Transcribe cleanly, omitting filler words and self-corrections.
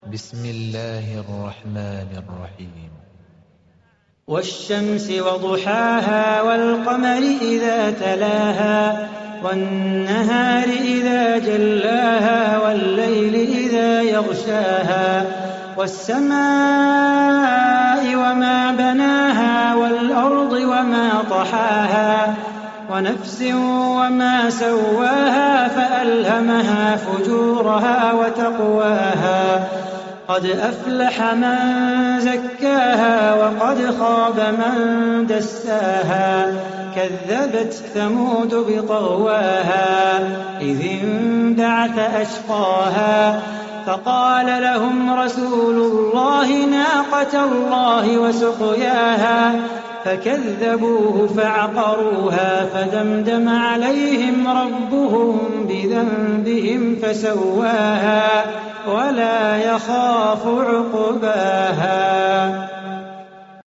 بسم الله الرحمن الرحيم. والشمس وضحاها والقمر إذا تلاها والنهار إذا جلاها والليل إذا يغشاها والسماء وما بناها والأرض وما طحاها ونفس وما سواها فألهمها فجورها وتقواها قد أفلح من زكاها وقد خاب من دساها كذبت ثمود بطغواها إذ انبعث أشقاها فقال لهم رسول الله ناقة الله وسقياها فكذبوه فعقروها فدمدم عليهم ربهم بذنبهم فسواها ولا يخاف عقباها.